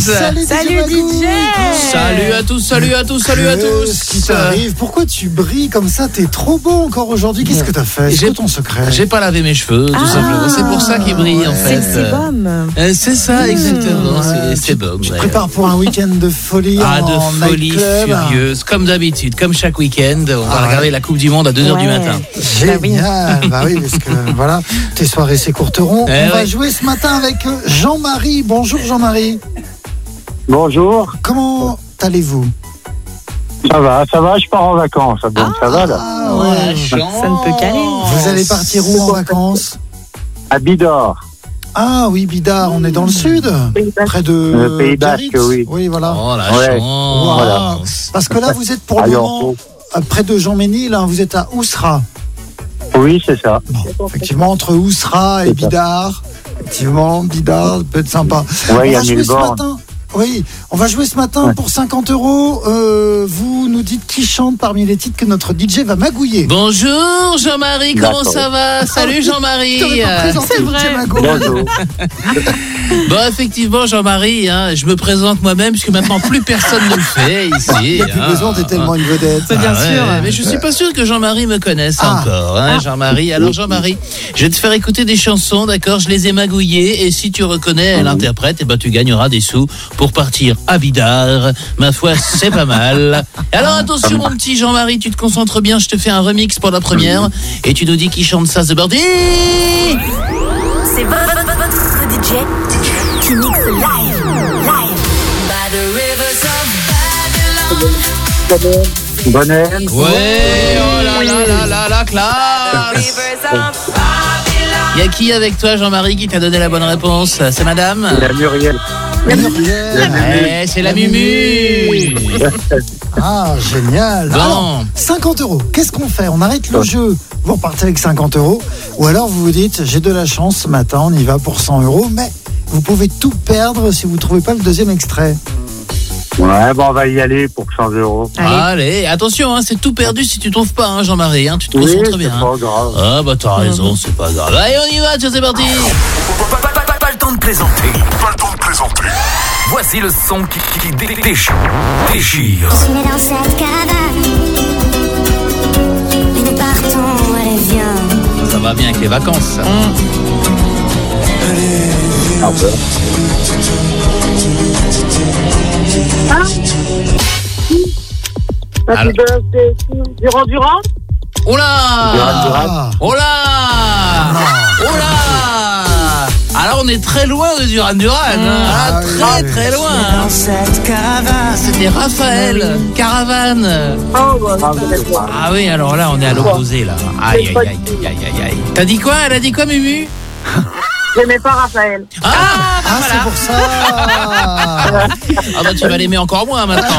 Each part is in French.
Salut DJ. Salut à tous. Qu'est-ce qui t'arrive? Pourquoi tu brilles comme ça? T'es trop beau encore aujourd'hui. Qu'est-ce que t'as fait? C'est quoi ton secret? J'ai pas lavé mes cheveux, tout simplement. C'est pour ça qu'il brille en fait. C'est le sébum. C'est ça, exactement. C'est sébum. Tu te prépares pour un week-end de folie en de folie nightclub. furieuse, comme d'habitude, comme chaque week-end. On va regarder la Coupe du Monde à 2h du matin. Génial. Bah oui, parce que voilà, tes soirées s'écourteront. On va jouer ce matin avec Jean-Marie. Bonjour Jean-Marie. Bonjour. Comment allez-vous? Ça va, je pars en vacances, donc ça va là. Ça ne peut qu'aller. Vous allez partir où en vacances? À Bidart. Ah oui, Bidart, on est dans le sud, près de Le Pays Basque, Biarritz. oui. Oui, voilà. Oh la Ouais. chance. Voilà. Parce que là, vous êtes pour le moment près de Jean-Ménil, hein, vous êtes à Ousra. Oui, c'est ça. Bon, effectivement, entre Ousra et Bidart, effectivement, Bidart peut être sympa. Ouais, il y On a va jouer mille ce bornes. matin. Oui, on va jouer ce matin pour 50 €. Vous nous dites qui chante parmi les titres que notre DJ va magouiller. Bonjour Jean-Marie, comment ça va? Salut Jean-Marie. C'est vrai. Bonjour. Bon, effectivement Jean-Marie, je me présente moi-même puisque maintenant plus personne ne le fait ici. Il n'y a plus besoin, t'es tellement une vedette. Bien sûr. Mais je suis pas sûr que Jean-Marie me connaisse encore, Jean-Marie. Alors Jean-Marie, je vais te faire écouter des chansons, d'accord? Je les ai magouillées et si tu reconnais l'interprète, tu gagneras des sous pour partir à Bidart. Ma foi, c'est pas mal. Alors attention mon petit Jean-Marie, tu te concentres bien, je te fais un remix pour la première et tu nous dis qui chante ça, c'est parti. C'est votre DJ qui mixe live. Bonne. Ouais, oh la classe. Il y a qui avec toi Jean-Marie qui t'a donné la bonne réponse? C'est madame? La Muriel. Ouais, c'est la Mumu. Ah, génial. Bon. Alors, 50 €. Qu'est-ce qu'on fait? On arrête le jeu. Vous repartez avec 50 €. Ou alors vous vous dites, j'ai de la chance ce matin, on y va pour 100 €. Mais vous pouvez tout perdre si vous ne trouvez pas le deuxième extrait. Ouais, bon, on va y aller pour 100 €. Allez, attention, c'est tout perdu si tu trouves pas, Jean-Marie. Tu te concentres bien. C'est pas grave. Ah, t'as raison, c'est pas grave. Allez, on y va, tiens, c'est parti. Pas le temps de plaisanter. Voici le son qui déchire. Je suis là dans cette caravane. Et nous partons, allez viens. Ça va bien avec les vacances, ça. Happy birthday Durand. Oh là! Oh là! Alors on est très loin de Duran Duran, très loin. C'était Raphaël, Caravane. Ah oui, alors là on est à l'opposé là. Aïe. T'as dit quoi? Elle a dit quoi, Mumu? J'aimais pas Raphaël. Voilà. C'est pour ça. Tu vas l'aimer encore moins maintenant.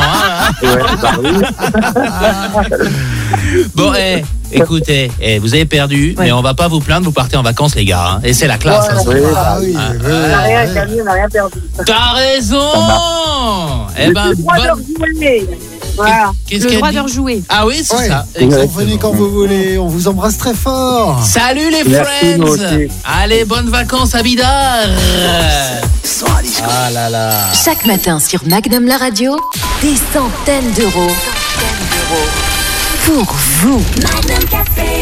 Bon, écoutez, vous avez perdu, mais on va pas vous plaindre, vous partez en vacances les gars, et c'est la classe. On n'a rien gagné, on n'a rien perdu. T'as raison. Le droit de rejouer. Voilà. Le droit de rejouer. Ah oui, c'est ça. Venez quand vous voulez, on vous embrasse très fort. Salut les friends. Allez, bonnes vacances à Bidart. Ah là là. Chaque matin sur Magnum la radio, des centaines d'euros pour vous. Magnum Café.